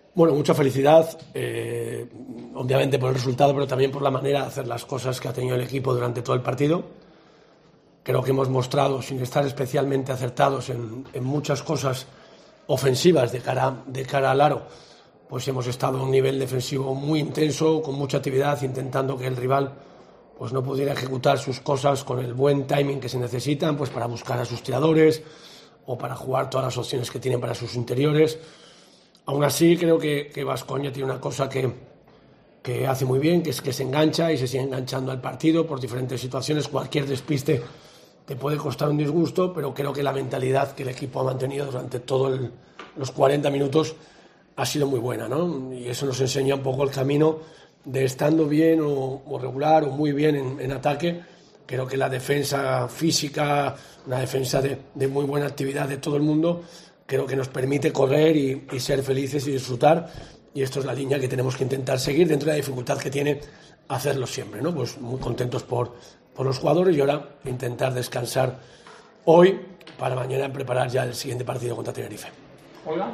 Bueno, mucha felicidad, obviamente por el resultado, pero también por la manera de hacer las cosas que ha tenido el equipo durante todo el partido. Creo que hemos mostrado, sin estar especialmente acertados en muchas cosas ofensivas de cara al aro, pues hemos estado a un nivel defensivo muy intenso, con mucha actividad, intentando que el rival pues no pudiera ejecutar sus cosas con el buen timing que se necesitan, pues para buscar a sus tiradores o para jugar todas las opciones que tienen para sus interiores. Aún así, creo que Baskonia tiene una cosa que hace muy bien, que es que se engancha y se sigue enganchando al partido por diferentes situaciones. Cualquier despiste te puede costar un disgusto, pero creo que la mentalidad que el equipo ha mantenido durante todos los 40 minutos ha sido muy buena, ¿no? Y eso nos enseña un poco el camino de estando bien o regular o muy bien en ataque. Creo que la defensa física, una defensa de muy buena actividad de todo el mundo, creo que nos permite correr y ser felices y disfrutar, y esto es la línea que tenemos que intentar seguir dentro de la dificultad que tiene hacerlo siempre, ¿no? Pues muy contentos por los jugadores, y ahora intentar descansar hoy para mañana preparar ya el siguiente partido contra Tenerife. Hola.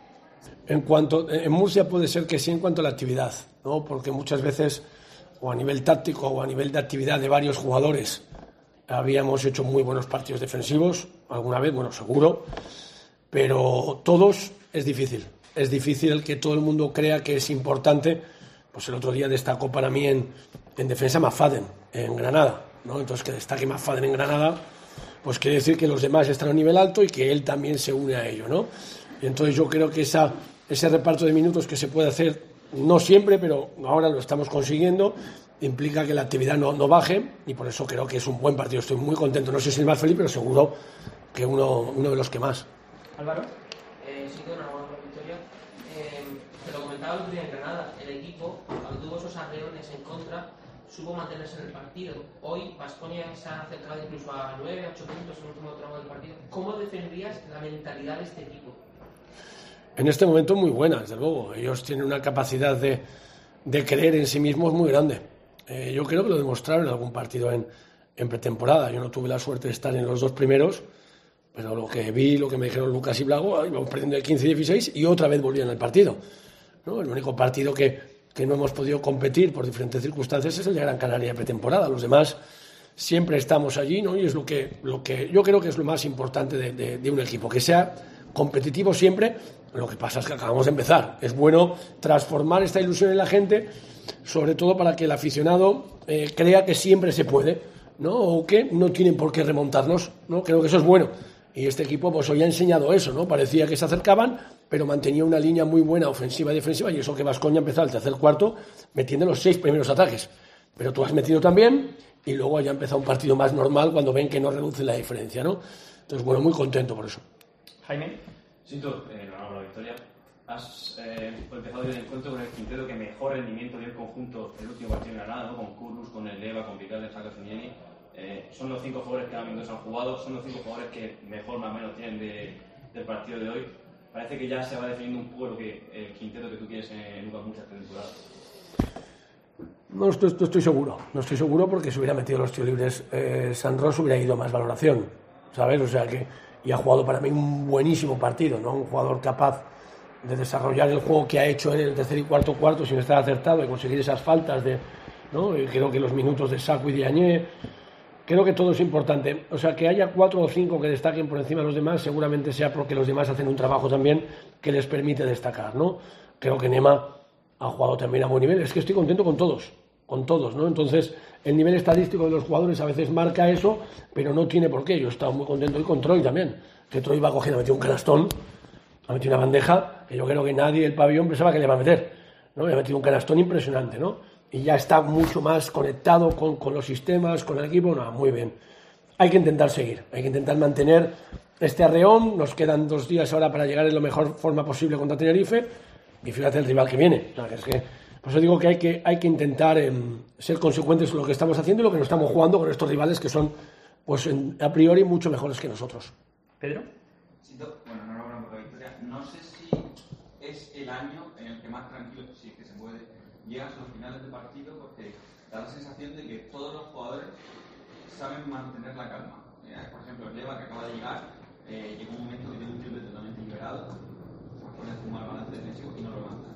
En Murcia puede ser que sí en cuanto a la actividad, ¿no? Porque muchas veces, o a nivel táctico o a nivel de actividad de varios jugadores, habíamos hecho muy buenos partidos defensivos alguna vez, bueno, seguro, pero todos es difícil. Es difícil el que todo el mundo crea que es importante. Pues el otro día destacó para mí en defensa McFadden, en Granada, ¿no? Entonces, que destaque McFadden en Granada, pues quiere decir que los demás están a un nivel alto y que él también se une a ello, ¿no? Y entonces yo creo que ese reparto de minutos que se puede hacer, no siempre, pero ahora lo estamos consiguiendo, implica que la actividad no baje, y por eso creo que es un buen partido. Estoy muy contento, no sé si el más feliz, pero seguro que uno de los que más. Álvaro. Sí, una buena victoria. Te lo comentaba el otro día en Granada, el equipo, cuando tuvo esos arreones en contra, supo mantenerse en el partido. Hoy Baskonia se ha acercado incluso a 9, 8 puntos en el último tramo del partido. ¿Cómo defendías la mentalidad de este equipo? En este momento muy buena, desde luego. Ellos tienen una capacidad de creer en sí mismos muy grande. Yo creo que lo demostraron en algún partido en pretemporada. Yo no tuve la suerte de estar en los dos primeros, pero lo que vi, lo que me dijeron Lucas y Blago, íbamos perdiendo de 15-16 y otra vez volvían al partido, ¿no? El único partido que no hemos podido competir por diferentes circunstancias es el de Gran Canaria de pretemporada. Los demás siempre estamos allí, ¿no? Y es lo que yo creo que es lo más importante de un equipo, que sea competitivo siempre. Lo que pasa es que acabamos de empezar. Es bueno transformar esta ilusión en la gente, sobre todo para que el aficionado crea que siempre se puede, ¿no? O que no tienen por qué remontarnos, ¿no? Creo que eso es bueno. Y este equipo pues hoy ha enseñado eso, ¿no? Parecía que se acercaban, pero mantenía una línea muy buena ofensiva y defensiva, y eso que Baskonia empezó al tercer cuarto metiendo los 6 primeros ataques. Pero tú has metido también, y luego ya ha empezado un partido más normal cuando ven que no reduce la diferencia, ¿no? Entonces, bueno, muy contento por eso. Jaime. Siento, enhorabuena la victoria. Has empezado el encuentro con el quinteto que mejor rendimiento dio el conjunto el último partido en Granada, ¿no? Con Kurlus, con el Leva, con Picard, Jaca, Finieni. Son los 5 jugadores que han jugado, son los 5 jugadores que mejor más o menos tienen del partido de hoy. Parece que ya se va definiendo un poco el quinteto que tú quieres en Lucas Murcia esta temporada. No estoy seguro. No estoy seguro, porque si hubiera metido los tiros libres San Ros hubiera ido más valoración, ¿sabes? O sea que, y ha jugado para mí un buenísimo partido, ¿no? Un jugador capaz de desarrollar el juego que ha hecho en el tercer y cuarto sin estar acertado, y conseguir esas faltas, ¿no? Y creo que los minutos de Saco y de Añé, creo que todo es importante. O sea, que haya 4 o 5 que destaquen por encima de los demás, seguramente sea porque los demás hacen un trabajo también que les permite destacar, ¿no? Creo que Nema ha jugado también a buen nivel. Es que estoy contento con todos, ¿no? Entonces, el nivel estadístico de los jugadores a veces marca eso, pero no tiene por qué. Yo he estado muy contento hoy con Troy también, que Troy va cogiendo, ha metido un canastón, ha metido una bandeja que yo creo que nadie del pabellón pensaba que le iba a meter, ¿no? Le ha metido un canastón impresionante, ¿no? Y ya está mucho más conectado con los sistemas, con el equipo. No, muy bien. Hay que intentar seguir, hay que intentar mantener este arreón. Nos quedan 2 días ahora para llegar en la mejor forma posible contra Tenerife, y fíjate el rival que viene. O sea, que es que, por eso digo que hay que intentar ser consecuentes con lo que estamos haciendo y lo que nos estamos jugando con estos rivales que son, pues a priori, mucho mejores que nosotros. Pedro. Bueno, enhorabuena por la victoria. No sé si es el año en el que más tranquilo, si es que se puede, llegas a los finales de partido, porque da la sensación de que todos los jugadores saben mantener la calma. Por ejemplo, el Leva, que acaba de llegar, llegó un momento que tiene un triple totalmente liberado, se pone a fumar balance defensivo y no lo levanta.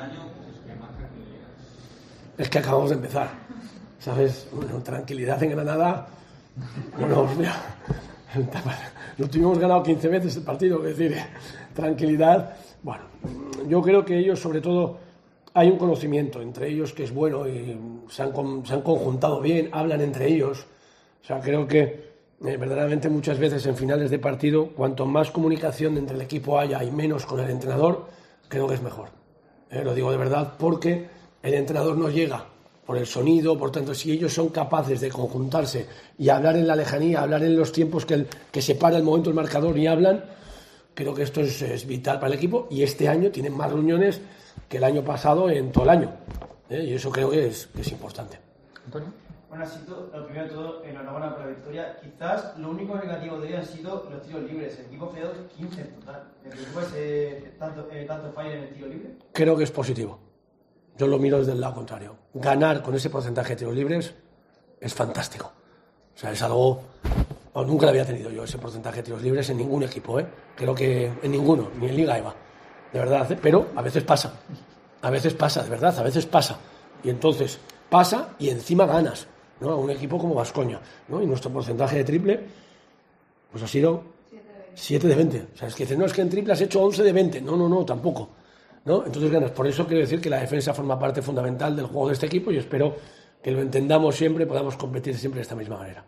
año pues, que más tranquilo llega? Es que acabamos de empezar, ¿sabes? Bueno, tranquilidad en Granada. Bueno, hostia, lo tuvimos ganado 15 veces el partido, es decir, tranquilidad. Bueno, yo creo que ellos, sobre todo, hay un conocimiento entre ellos que es bueno y se han conjuntado bien, hablan entre ellos. O sea, creo que verdaderamente muchas veces en finales de partido, cuanto más comunicación entre el equipo haya y menos con el entrenador, creo que es mejor. Lo digo de verdad porque el entrenador no llega por el sonido, por tanto, si ellos son capaces de conjuntarse y hablar en la lejanía, hablar en los tiempos que separa el momento del marcador y hablan, creo que esto es vital para el equipo y este año tienen más reuniones que el año pasado en todo el año. Y eso creo que es importante. Antonio. Bueno, ha sido, lo primero de todo, enhorabuena por la victoria. Quizás lo único negativo de hoy han sido los tiros libres. El equipo ha fallado 15 en total. ¿Te preocupa tanto fallo en el tiro libre? Creo que es positivo. Yo lo miro desde el lado contrario. Ganar con ese porcentaje de tiros libres es fantástico. O sea, es algo... nunca lo había tenido yo, ese porcentaje de tiros libres en ningún equipo. Creo que en ninguno, ni en Liga EVA. De verdad, pero a veces pasa. A veces pasa, de verdad, a veces pasa. Y entonces pasa y encima ganas, ¿no? A un equipo como Baskonia, ¿no? Y nuestro porcentaje de triple pues ha sido 7 de 20. O sea, es que dicen, no, es que en triple has hecho 11 de 20. No, tampoco, ¿no? Entonces ganas. Por eso quiero decir que la defensa forma parte fundamental del juego de este equipo y espero que lo entendamos siempre y podamos competir siempre de esta misma manera.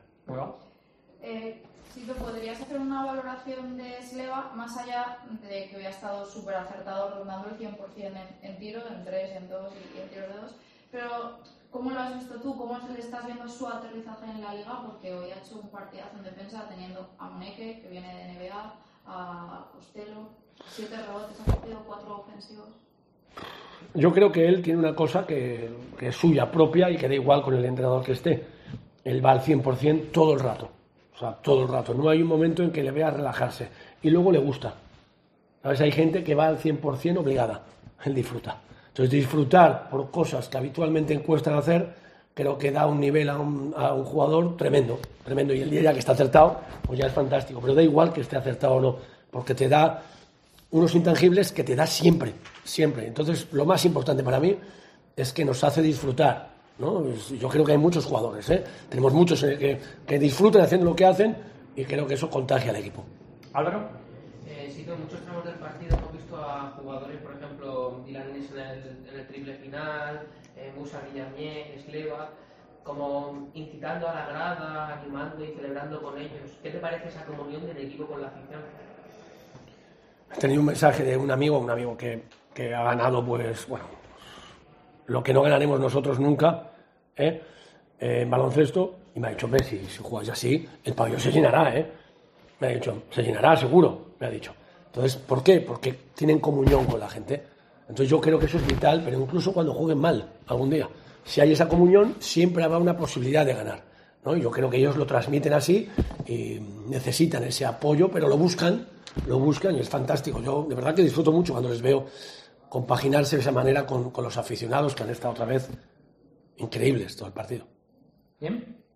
Si te podrías hacer una valoración de Sleva, más allá de que hubiera estado súper acertado rondando el 100% en tiro, en 3, en 2 y en tiros de 2, pero ¿cómo lo has visto tú? ¿Cómo le estás viendo su aterrizaje en la liga? Porque hoy ha hecho un partidazo en defensa teniendo a Moneke, que viene de NBA, a Costello, 7 rebotes ha metido, 4 ofensivos. Yo creo que él tiene una cosa que es suya propia y que da igual con el entrenador que esté. Él va al 100% todo el rato. O sea, todo el rato. No hay un momento en que le vea relajarse. Y luego le gusta. ¿Sabes? Hay gente que va al 100% obligada. Él disfruta. Entonces, disfrutar por cosas que habitualmente cuestan hacer, creo que da un nivel a un jugador tremendo. Tremendo. Y el día ya que está acertado, pues ya es fantástico. Pero da igual que esté acertado o no. Porque te da unos intangibles que te da siempre. Siempre. Entonces, lo más importante para mí es que nos hace disfrutar, ¿no? Yo creo que hay muchos jugadores, tenemos muchos que disfrutan haciendo lo que hacen y creo que eso contagia al equipo. Álvaro. Sí, que en muchos tramos del partido hemos visto a jugadores, por ejemplo, Dylan Ennis en el triple final, Musa Guillamé, Sleva, como incitando a la grada, animando y celebrando con ellos. ¿Qué te parece esa comunión del equipo con la afición? He tenido un mensaje de un amigo que ha ganado, pues, bueno, lo que no ganaremos nosotros nunca, en baloncesto, y me ha dicho, si jugáis así, el pabellón se llenará, me ha dicho, se llenará seguro, me ha dicho. Entonces, ¿por qué? Porque tienen comunión con la gente. Entonces yo creo que eso es vital, pero incluso cuando jueguen mal algún día, si hay esa comunión, siempre habrá una posibilidad de ganar, ¿no? Y yo creo que ellos lo transmiten así y necesitan ese apoyo, pero lo buscan y es fantástico. Yo de verdad que disfruto mucho cuando les veo compaginarse de esa manera con los aficionados que han estado otra vez increíbles todo el partido. Bien.